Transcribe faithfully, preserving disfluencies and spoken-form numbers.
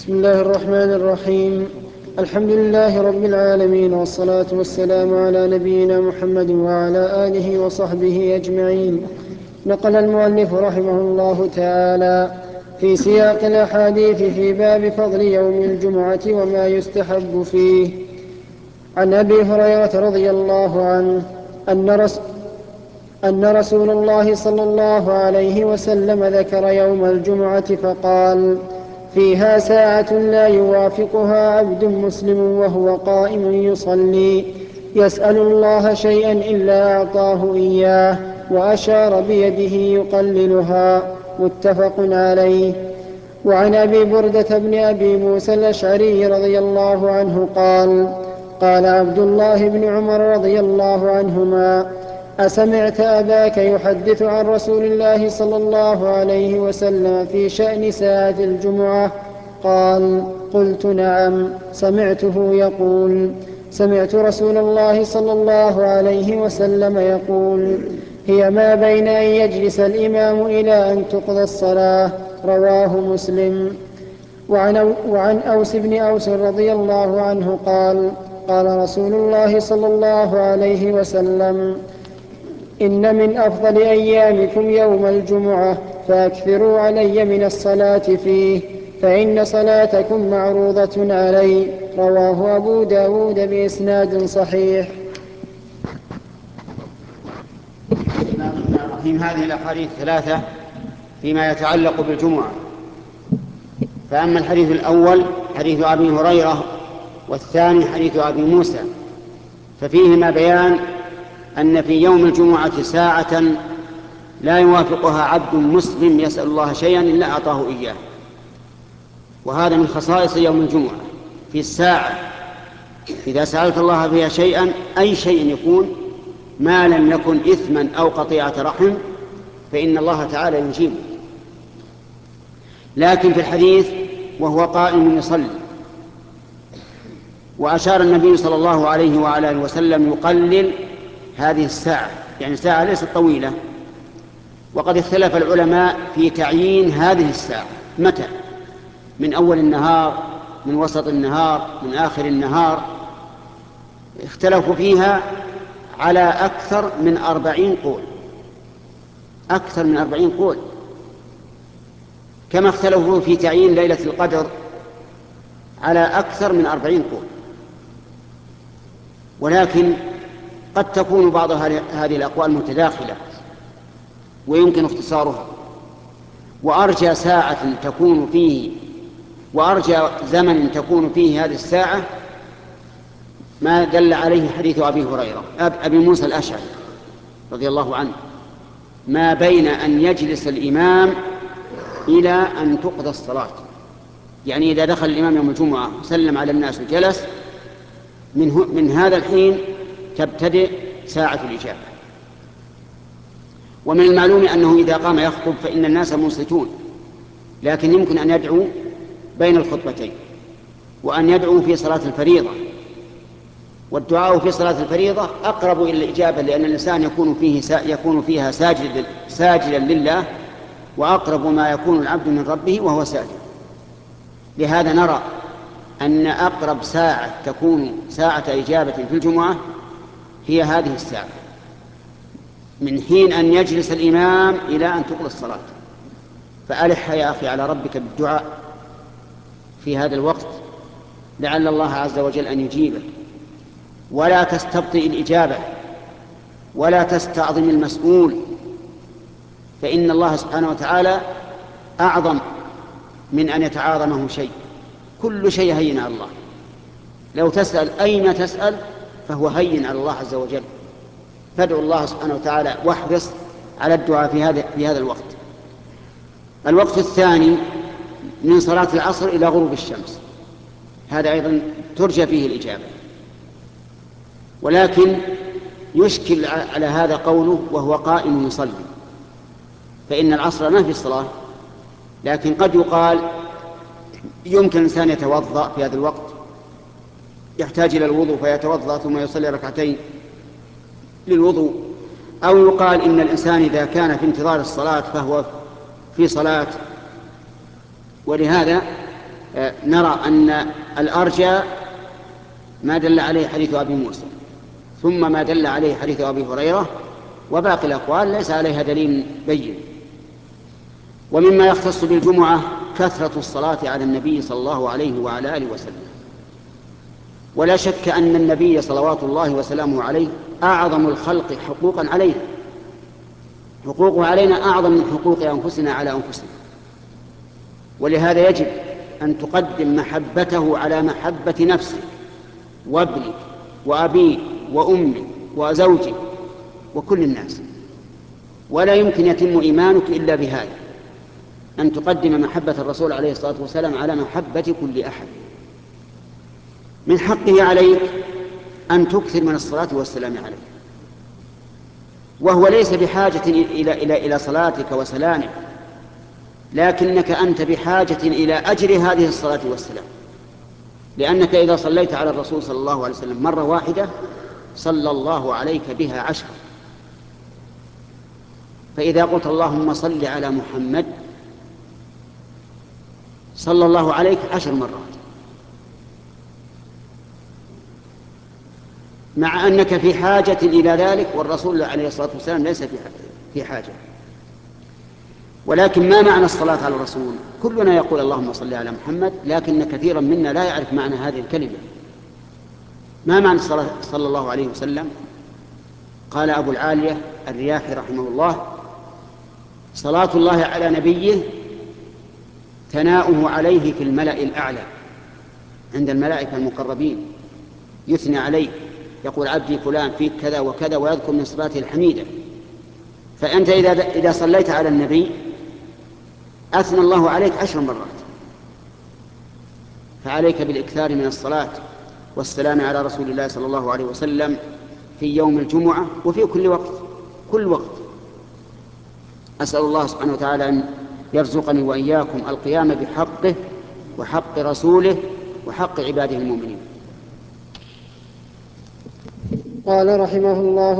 بسم الله الرحمن الرحيم. الحمد لله رب العالمين، والصلاة والسلام على نبينا محمد وعلى آله وصحبه أجمعين. نقل المؤلف رحمه الله تعالى في سياق الأحاديث في باب فضل يوم الجمعة وما يستحب فيه عن أبي هريرة رضي الله عنه أن رسول أن رسول الله صلى الله عليه وسلم ذكر يوم الجمعة فقال: فيها ساعة لا يوافقها عبد مسلم وهو قائم يصلي يسأل الله شيئا إلا أعطاه إياه، وأشار بيده يقللها. متفق عليه. وعن أبي بردة بن أبي موسى الأشعري رضي الله عنه قال: قال عبد الله بن عمر رضي الله عنهما: أسمعت أباك يحدث عن رسول الله صلى الله عليه وسلم في شأن ساعة الجمعة؟ قال: قلت: نعم، سمعته يقول سمعت رسول الله صلى الله عليه وسلم يقول: هي ما بين أن يجلس الإمام إلى أن تقضى الصلاة. رواه مسلم. وعن, وعن أوس بن أوس رضي الله عنه قال: قال رسول الله صلى الله عليه وسلم: إن من أفضل أيامكم يوم الجمعة، فأكثروا علي من الصلاة فيه، فإن صلاتكم معروضة علي. رواه أبو داود بإسناد صحيح. هذه الأحاديث ثلاثة فيما يتعلق بالجمعة. فأما الحديث الأول حديث أبي هريرة، والثاني حديث أبي موسى، ففيهما بيان أن في يوم الجمعة ساعة لا يوافقها عبد مسلم يسأل الله شيئا إلا أعطاه إياه، وهذا من خصائص يوم الجمعة. في الساعة إذا سألت الله فيها شيئا، أي شيء يكون، ما لم يكن إثما أو قطيعة رحم، فإن الله تعالى يجيبه. لكن في الحديث وهو قائم يصلي، وأشار النبي صلى الله عليه وعلى آله وسلم يقلل هذه الساعة، يعني ساعة ليست طويلة. وقد اختلف العلماء في تعيين هذه الساعة متى، من أول النهار، من وسط النهار، من آخر النهار. اختلفوا فيها على أكثر من أربعين قول، أكثر من أربعين قول، كما اختلفوا في تعيين ليلة القدر على أكثر من أربعين قول. ولكن قد تكون بعض هذه الأقوال متداخلة ويمكن اختصارها. وأرجى ساعة تكون فيه وأرجى زمن تكون فيه هذه الساعة ما دل عليه حديث أبي هريرة أبي موسى الأشعري رضي الله عنه: ما بين أن يجلس الإمام إلى أن تقضى الصلاة. يعني إذا دخل الإمام يوم الجمعة وسلم على الناس وجلس، من, من هذا الحين تبتدئ ساعة الإجابة. ومن المعلوم أنه إذا قام يخطب فإن الناس منصتون، لكن يمكن أن يدعو بين الخطبتين، وأن يدعو في صلاة الفريضة. والدعاء في صلاة الفريضة أقرب إلى الإجابة، لأن الإنسان يكون, فيه يكون فيها ساجد ساجدا لله، وأقرب ما يكون العبد من ربه وهو ساجد. لهذا نرى أن أقرب ساعة تكون ساعة إجابة في الجمعة هي هذه الساعة، من حين أن يجلس الإمام إلى أن تقضى الصلاة. فألح يا أخي على ربك بالدعاء في هذا الوقت، لعل الله عز وجل أن يجيبه. ولا تستبطئ الإجابة، ولا تستعظم المسؤول، فإن الله سبحانه وتعالى أعظم من أن يتعاظمه شيء. كل شيء هين على الله. لو تسأل أين تسأل فهو هين على الله عز وجل. فادعو الله سبحانه وتعالى واحرص على الدعاء في هذا في هذا الوقت. الوقت الثاني من صلاة العصر إلى غروب الشمس، هذا أيضا ترجى فيه الإجابة. ولكن يشكل على هذا قوله وهو قائم يصلي، فإن العصر ما في الصلاة، لكن قد يقال يمكن الإنسان يتوضأ في هذا الوقت، يحتاج إلى الوضوء فيتوضأ ثم يصلي ركعتين للوضوء. أو يقال إن الإنسان إذا كان في انتظار الصلاة فهو في صلاة، ولهذا نرى أن الأرجى ما دل عليه حديث أبي موسى، ثم ما دل عليه حديث أبي هريرة، وباقي الأقوال ليس عليها دليل بين. ومما يختص بالجمعة كثرة الصلاة على النبي صلى الله عليه وعلى آله وسلم. ولا شك أن النبي صلوات الله وسلامه عليه أعظم الخلق حقوقا علينا، حقوقه علينا أعظم من حقوق أنفسنا على أنفسنا، ولهذا يجب أن تقدم محبته على محبة نفسك وابنك وأبيك وأمك وزوجك وكل الناس. ولا يمكن يتم إيمانك إلا بهذا، أن تقدم محبة الرسول عليه الصلاة والسلام على محبة كل أحد. من حقه عليك أن تكثر من الصلاة والسلام عليه، وهو ليس بحاجة إلى, إلى, إلى صلاتك وسلامك، لكنك أنت بحاجة إلى أجر هذه الصلاة والسلام، لأنك إذا صليت على الرسول صلى الله عليه وسلم مرة واحدة صلى الله عليك بها عشرة. فإذا قلت اللهم صل على محمد صلى الله عليك عشر مرات، مع أنك في حاجة إلى ذلك والرسول عليه الصلاة والسلام ليس في حاجة. ولكن ما معنى الصلاة على الرسول؟ كلنا يقول اللهم صل على محمد، لكن كثيرا منا لا يعرف معنى هذه الكلمة. ما معنى الصلاة صلى الله عليه وسلم؟ قال أبو العالية الرياحي رحمه الله: صلاة الله على نبيه ثناؤه عليه في الملأ الأعلى عند الملائكة المقربين، يثني عليه، يقول عبدي فلان فيك كذا وكذا، ويذكر من صفاته الحميدة. فأنت إذا, إذا صليت على النبي أثنى الله عليك عشر مرات. فعليك بالإكثار من الصلاة والسلام على رسول الله صلى الله عليه وسلم في يوم الجمعة وفي كل وقت كل وقت. أسأل الله سبحانه وتعالى أن يرزقني وإياكم القيام بحقه وحق رسوله وحق عباده المؤمنين. قال رحمه الله